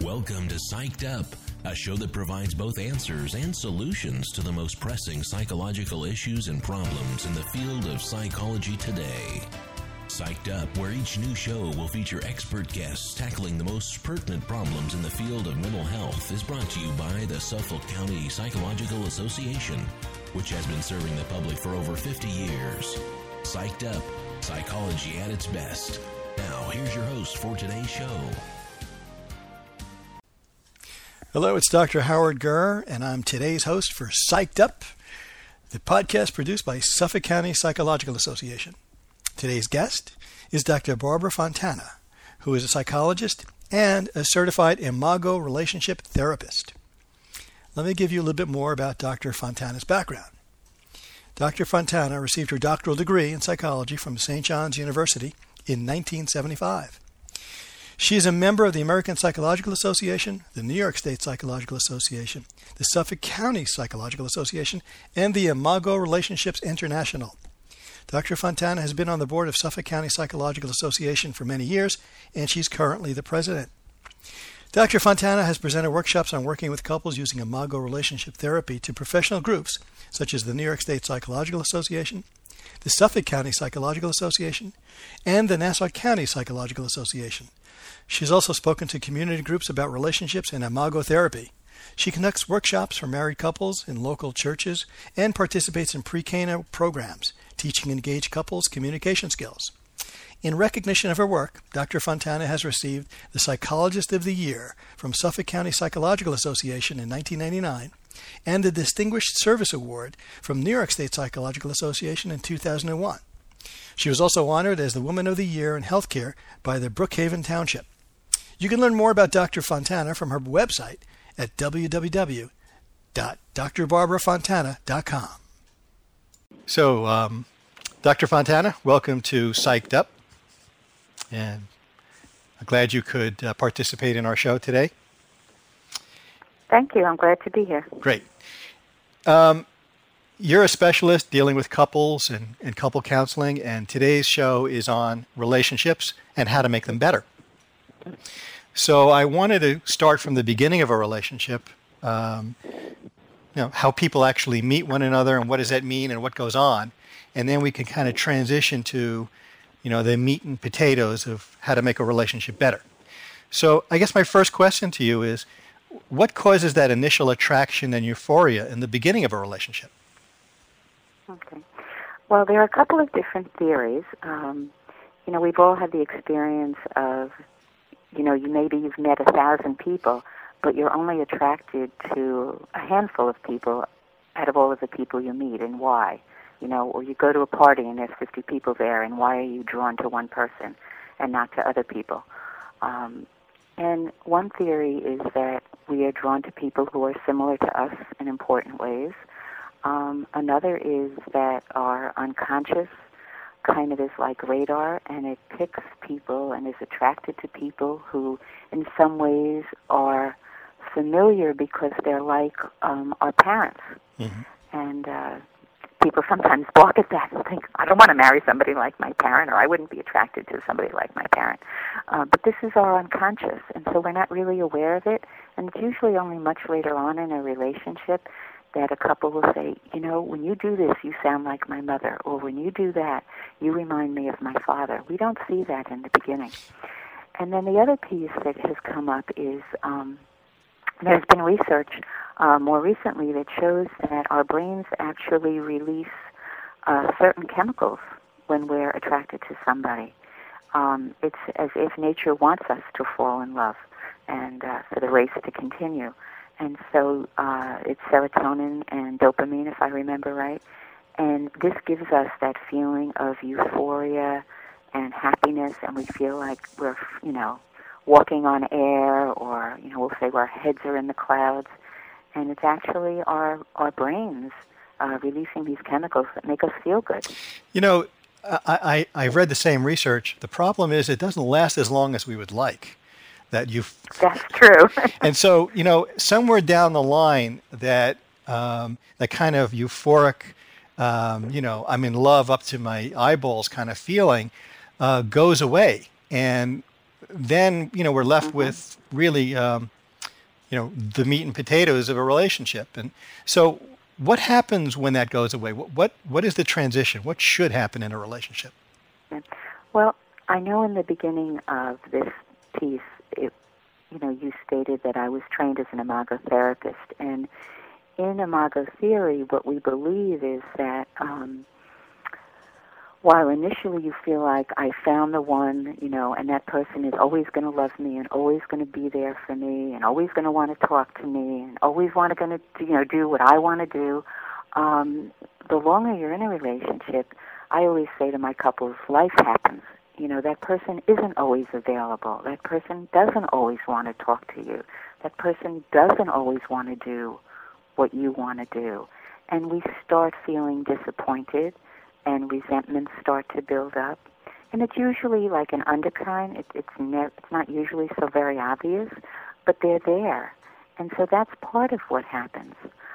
Welcome to Psyched Up, a show that provides both answers and solutions to the most pressing psychological issues and problems in the field of psychology today. Psyched Up, where each new show will feature expert guests tackling the most pertinent problems in the field of mental health, is brought to you by the Suffolk County Psychological Association, which has been serving the public for over 50 years. Psyched Up, psychology at its best. Now, here's your host for today's show. Hello, it's Dr. Howard Gurr, and I'm today's host for Psyched Up, the podcast produced by Suffolk County Psychological Association. Today's guest is Dr. Barbara Fontana, who is a psychologist and a certified Imago relationship therapist. Let me give you a little bit more about Dr. Fontana's background. Dr. Fontana received her doctoral degree in psychology from St. John's University in 1975. She is a member of the American Psychological Association, the New York State Psychological Association, the Suffolk County Psychological Association, and the Imago Relationships International. Dr. Fontana has been on the board of Suffolk County Psychological Association for many years, and she's currently the president. Dr. Fontana has presented workshops on working with couples using Imago relationship therapy to professional groups such as the New York State Psychological Association, the Suffolk County Psychological Association, and the Nassau County Psychological Association. She's also spoken to community groups about relationships and Imago therapy. She conducts workshops for married couples in local churches and participates in pre-Cana programs, teaching engaged couples communication skills. In recognition of her work, Dr. Fontana has received the Psychologist of the Year from Suffolk County Psychological Association in 1999 and the Distinguished Service Award from New York State Psychological Association in 2001. She was also honored as the Woman of the Year in Healthcare by the Brookhaven Township. You can learn more about Dr. Fontana from her website at www.drbarbarafontana.com. So, Dr. Fontana, welcome to Psyched Up. And I'm glad you could participate in our show today. Thank you. I'm glad to be here. Great. You're a specialist dealing with couples and couple counseling, and today's show is on relationships and how to make them better. So I wanted to start from the beginning of a relationship, how people actually meet one another and what does that mean and what goes on. And then we can kind of transition to, the meat and potatoes of how to make a relationship better. So I guess my first question to you is, what causes that initial attraction and euphoria in the beginning of a relationship? Okay. Well, there are a couple of different theories. We've all had the experience of, you've met 1,000 people, but you're only attracted to a handful of people out of all of the people you meet, and why? Or you go to a party and there's 50 people there, and why are you drawn to one person and not to other people? And one theory is that we are drawn to people who are similar to us in important ways. Another is that our unconscious kind of is like radar, and it picks people and is attracted to people who in some ways are familiar because they're like our parents. Mm-hmm. And people sometimes balk at that and think, I don't want to marry somebody like my parent, or I wouldn't be attracted to somebody like my parent. But this is our unconscious, and so we're not really aware of it. And it's usually only much later on in a relationship that a couple will say, when you do this, you sound like my mother, or when you do that, you remind me of my father. We don't see that in the beginning. And then the other piece that has come up is there's been research more recently that shows that our brains actually release certain chemicals when we're attracted to somebody. It's as if nature wants us to fall in love and for the race to continue. And so it's serotonin and dopamine, if I remember right. And this gives us that feeling of euphoria and happiness, and we feel like we're, walking on air, or, we'll say our heads are in the clouds. And it's actually our brains releasing these chemicals that make us feel good. I've read the same research. The problem is it doesn't last as long as we would like. That's true. And so, somewhere down the line, that kind of euphoric, I'm in love up to my eyeballs kind of feeling goes away. And then, we're left with really the meat and potatoes of a relationship. And so what happens when that goes away? What is the transition? What should happen in a relationship? Well, I know in the beginning of this piece, you stated that I was trained as an imago therapist. And in imago theory, what we believe is that while initially you feel like I found the one, and that person is always going to love me and always going to be there for me and always going to want to talk to me and always going to do what I want to do, the longer you're in a relationship, I always say to my couples, life happens. That person isn't always available. That person doesn't always want to talk to you. That person doesn't always want to do what you want to do. And we start feeling disappointed, and resentments start to build up. And it's usually like an undercurrent. It's not usually so very obvious, but they're there. And so that's part of what happens.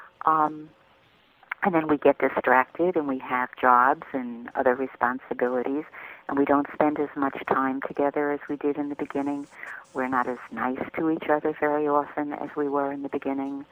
And then we get distracted, and we have jobs and other responsibilities, and we don't spend as much time together as we did in the beginning. We're not as nice to each other very often as we were in the beginning.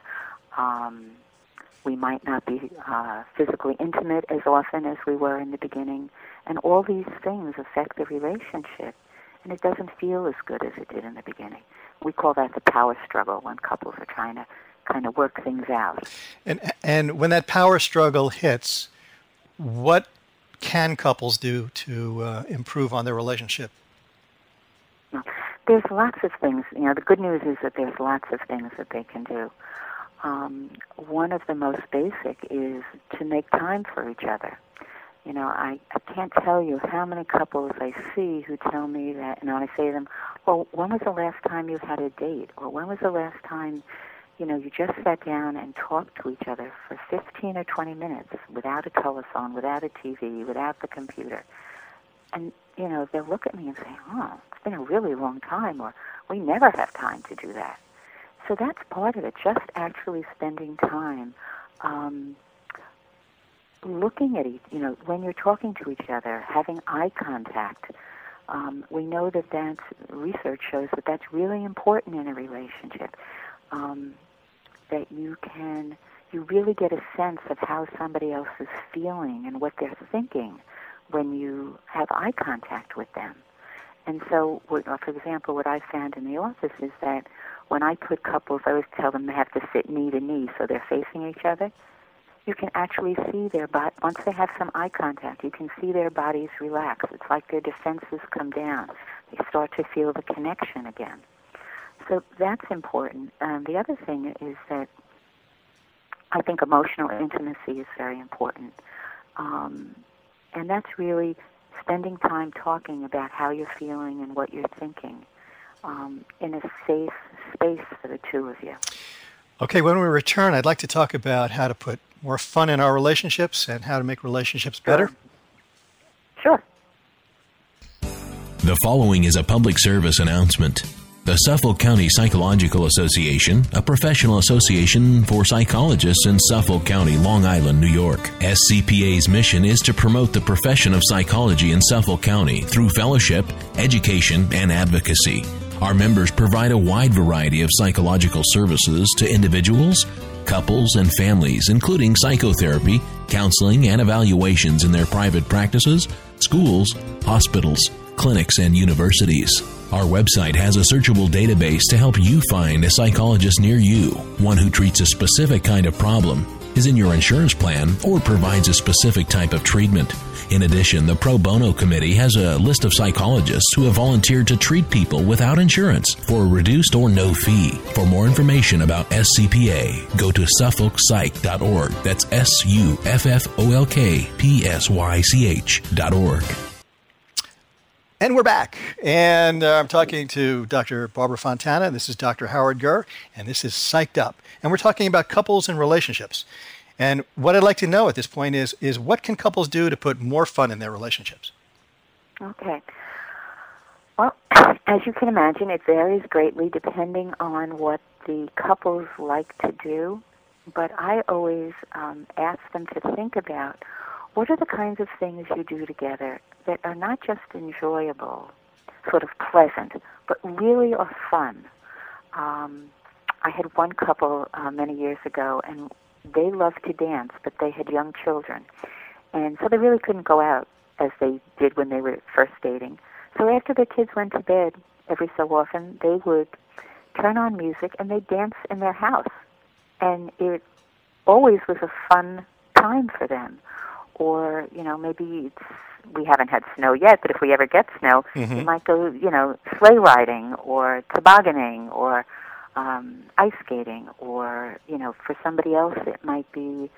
We might not be physically intimate as often as we were in the beginning. And all these things affect the relationship, and it doesn't feel as good as it did in the beginning. We call that the power struggle when couples are trying to kind of work things out. And when that power struggle hits, what can couples do to improve on their relationship? There's lots of things. The good news is that there's lots of things that they can do. One of the most basic is to make time for each other. I can't tell you how many couples I see who tell me that, and I say to them, well, when was the last time you had a date? Or when was the last time you just sat down and talked to each other for 15 or 20 minutes without a telephone, without a TV, without the computer? And, they'll look at me and say, it's been a really long time, or we never have time to do that. So that's part of it, just actually spending time looking at when you're talking to each other, having eye contact. We know that research shows that that's really important in a relationship. That you really get a sense of how somebody else is feeling and what they're thinking when you have eye contact with them. And so, for example, what I found in the office is that when I put couples, I always tell them they have to sit knee to knee so they're facing each other. You can actually see their body, once they have some eye contact, you can see their bodies relax. It's like their defenses come down. They start to feel the connection again. So that's important. The other thing is that I think emotional intimacy is very important. And that's really spending time talking about how you're feeling and what you're thinking in a safe space for the two of you. Okay, when we return, I'd like to talk about how to put more fun in our relationships and how to make relationships better. Sure. The following is a public service announcement. The Suffolk County Psychological Association, a professional association for psychologists in Suffolk County, Long Island, New York. SCPA's mission is to promote the profession of psychology in Suffolk County through fellowship, education, and advocacy. Our members provide a wide variety of psychological services to individuals, couples, and families, including psychotherapy, counseling, and evaluations in their private practices, schools, hospitals, clinics, and universities. Our website has a searchable database to help you find a psychologist near you, one who treats a specific kind of problem, is in your insurance plan, or provides a specific type of treatment. In addition, the Pro Bono Committee has a list of psychologists who have volunteered to treat people without insurance for a reduced or no fee. For more information about SCPA, go to suffolkpsych.org. That's SUFFOLKPSYCH.org. And we're back. And I'm talking to Dr. Barbara Fontana. This is Dr. Howard Gurr, and this is Psyched Up. And we're talking about couples and relationships. And what I'd like to know at this point is what can couples do to put more fun in their relationships? Okay. Well, as you can imagine, it varies greatly depending on what the couples like to do. But I always ask them to think about what are the kinds of things you do together that are not just enjoyable, sort of pleasant, but really are fun. I had one couple many years ago, and they loved to dance, but they had young children. And so they really couldn't go out as they did when they were first dating. So after their kids went to bed, every so often, they would turn on music and they'd dance in their house. And it always was a fun time for them. Or, maybe we haven't had snow yet, but if we ever get snow, we might go, sleigh riding or tobogganing or ice skating, or, for somebody else it might be,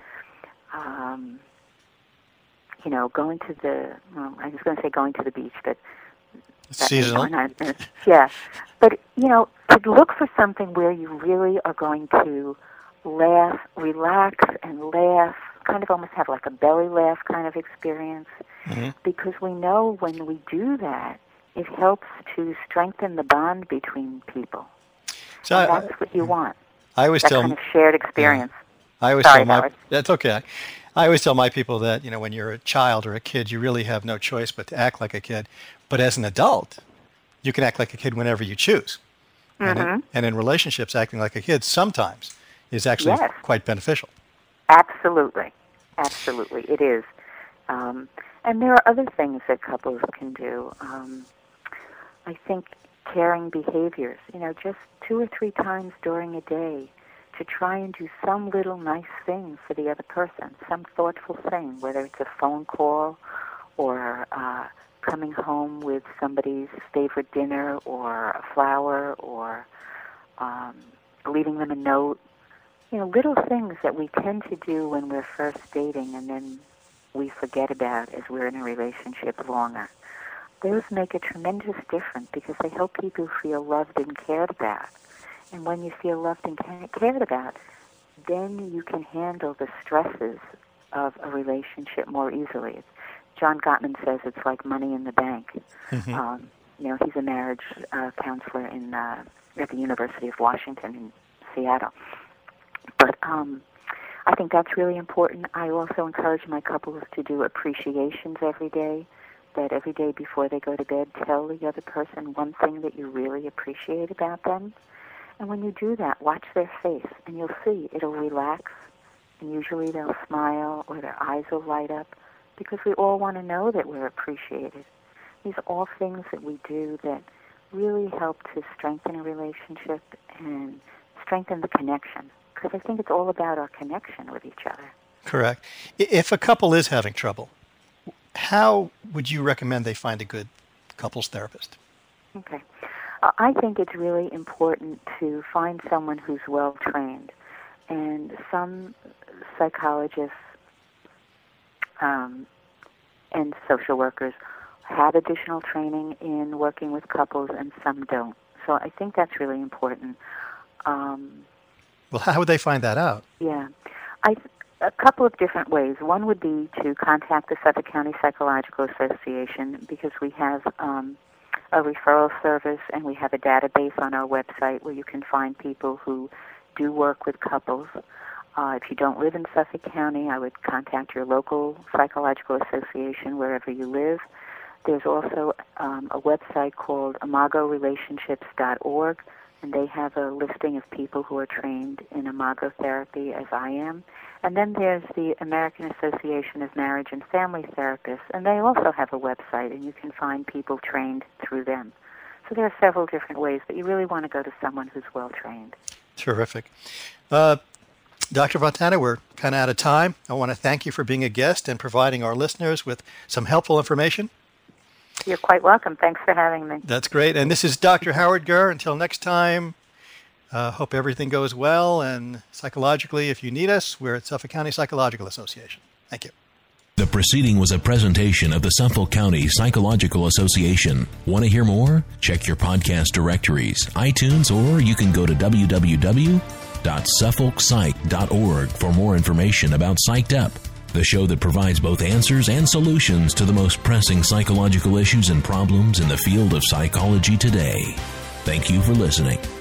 going to the, I was going to say going to the beach, but seasonal. Yeah. But, to look for something where you really are going to laugh, relax and laugh, kind of almost have like a belly laugh kind of experience, because we know when we do that, it helps to strengthen the bond between people. So that's what you want. I always tell kind of shared experience. I always tell my, that's okay. I always tell my people that, when you're a child or a kid, you really have no choice but to act like a kid. But as an adult, you can act like a kid whenever you choose. And in relationships, acting like a kid sometimes is actually quite beneficial. Absolutely. Absolutely, it is. And there are other things that couples can do. I think caring behaviors, just 2 or 3 times during a day to try and do some little nice thing for the other person, some thoughtful thing, whether it's a phone call or coming home with somebody's favorite dinner or a flower or leaving them a note. Little things that we tend to do when we're first dating and then we forget about as we're in a relationship longer. Those make a tremendous difference because they help people feel loved and cared about. And when you feel loved and cared about, then you can handle the stresses of a relationship more easily. John Gottman says it's like money in the bank. He's a marriage counselor at the University of Washington in Seattle. But I think that's really important. I also encourage my couples to do appreciations every day, that every day before they go to bed, tell the other person one thing that you really appreciate about them. And when you do that, watch their face, and you'll see it'll relax, and usually they'll smile or their eyes will light up, because we all want to know that we're appreciated. These are all things that we do that really help to strengthen a relationship and strengthen the connection, because I think it's all about our connection with each other. Correct. If a couple is having trouble, how would you recommend they find a good couples therapist? Okay. I think it's really important to find someone who's well-trained. And some psychologists and social workers have additional training in working with couples, and some don't. So I think that's really important. Well, how would they find that out? Yeah. A couple of different ways. One would be to contact the Suffolk County Psychological Association, because we have a referral service and we have a database on our website where you can find people who do work with couples. If you don't live in Suffolk County, I would contact your local psychological association wherever you live. There's also a website called imagorelationships.org, and they have a listing of people who are trained in imago therapy, as I am. And then there's the American Association of Marriage and Family Therapists, and they also have a website, and you can find people trained through them. So there are several different ways, but you really want to go to someone who's well-trained. Terrific. Dr. Fontana, we're kind of out of time. I want to thank you for being a guest and providing our listeners with some helpful information. You're quite welcome. Thanks for having me. That's great. And this is Dr. Howard Gurr. Until next time, hope everything goes well. And psychologically, if you need us, we're at Suffolk County Psychological Association. Thank you. The proceeding was a presentation of the Suffolk County Psychological Association. Want to hear more? Check your podcast directories, iTunes, or you can go to www.suffolkpsych.org for more information about Psyched Up, the show that provides both answers and solutions to the most pressing psychological issues and problems in the field of psychology today. Thank you for listening.